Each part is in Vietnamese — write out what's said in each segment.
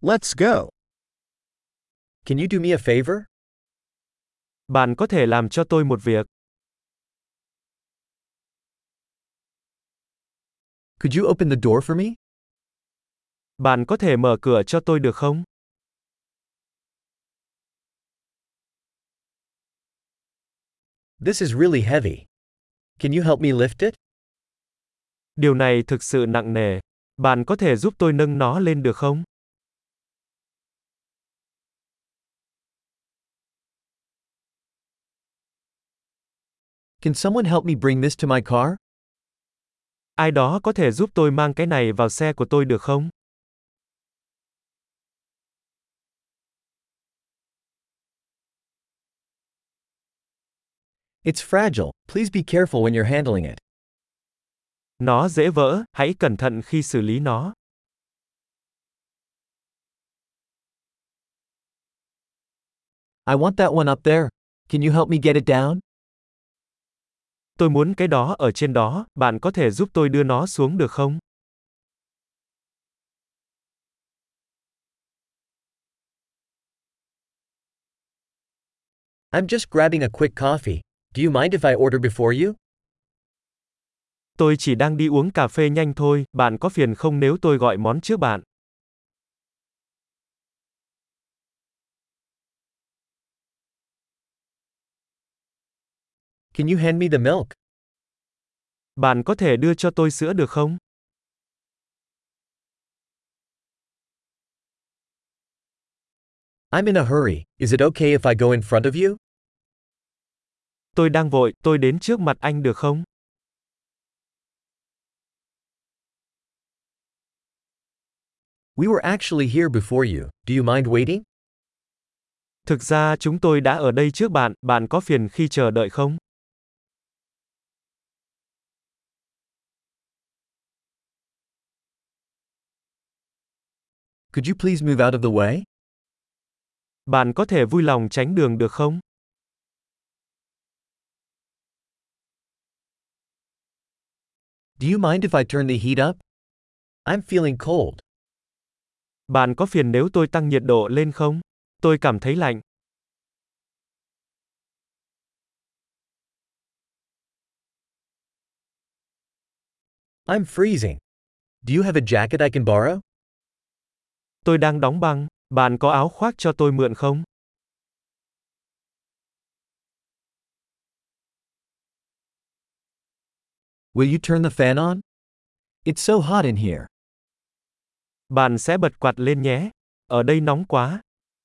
Let's go. Can you do me a favor? Bạn có thể làm cho tôi một việc. Could you open the door for me? Bạn có thể mở cửa cho tôi được không? This is really heavy. Can you help me lift it? Điều này thực sự nặng nề. Bạn có thể giúp tôi nâng nó lên được không? Can someone help me bring this to my car? Ai đó có thể giúp tôi mang cái này vào xe của tôi được không? It's fragile. Please be careful when you're handling it. Nó dễ vỡ, hãy cẩn thận khi xử lý nó. I want that one up there. Can you help me get it down? Tôi muốn cái đó ở trên đó, bạn có thể giúp tôi đưa nó xuống được không? I'm just grabbing a quick coffee. Do you mind if I order before you? Tôi chỉ đang đi uống cà phê nhanh thôi, bạn có phiền không nếu tôi gọi món trước bạn? Can you hand me the milk? Bạn có thể đưa cho tôi sữa được không? I'm in a hurry. Is it okay if I go in front of you? Tôi đang vội, tôi đến trước mặt anh được không? We were actually here before you. Do you mind waiting? Thực ra chúng tôi đã ở đây trước bạn, bạn có phiền khi chờ đợi không? Could you please move out of the way? Bạn có thể vui lòng tránh đường được không? Do you mind if I turn the heat up? I'm feeling cold. Bạn có phiền nếu tôi tăng nhiệt độ lên không? Tôi cảm thấy lạnh. I'm freezing. Do you have a jacket I can borrow? Tôi đang đóng băng, bạn có áo khoác cho tôi mượn không? Will you turn the fan on? It's so hot in here. Bạn sẽ bật quạt lên nhé. Ở đây nóng quá.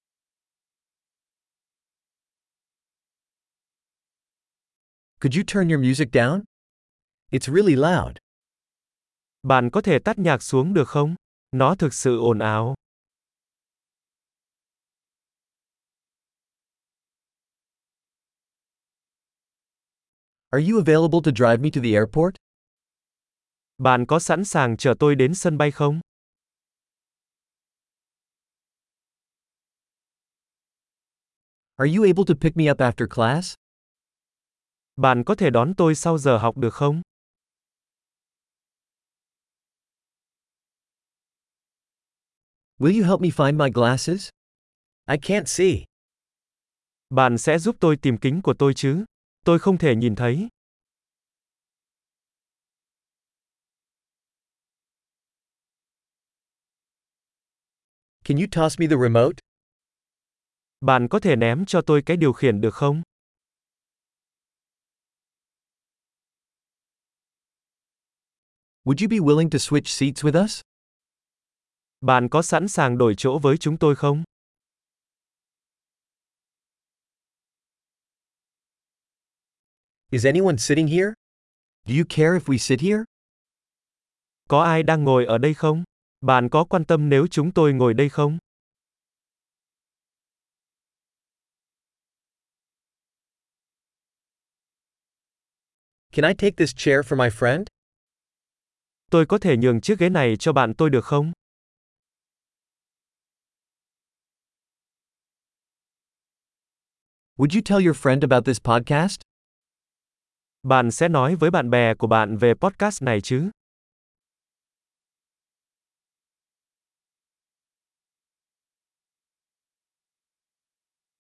Could you turn your music down? It's really loud. Bạn có thể tắt nhạc xuống được không? Nó thực sự ồn ào. Are you available to drive me to the airport? Bạn có sẵn sàng chở tôi đến sân bay không? Are you able to pick me up after class? Bạn có thể đón tôi sau giờ học được không? Will you help me find my glasses? I can't see. Bạn sẽ giúp tôi tìm kính của tôi chứ? Tôi không thể nhìn thấy. Can you toss me the remote? Bạn có thể ném cho tôi cái điều khiển được không? Would you be willing to switch seats with us? Bạn có sẵn sàng đổi chỗ với chúng tôi không? Is anyone sitting here? Do you care if we sit here? Có ai đang ngồi ở đây không? Bạn có quan tâm nếu chúng tôi ngồi đây không? Can I take this chair for my friend? Tôi có thể nhường chiếc ghế này cho bạn tôi được không? Would you tell your friend about this podcast? Bạn sẽ nói với bạn bè của bạn về podcast này chứ?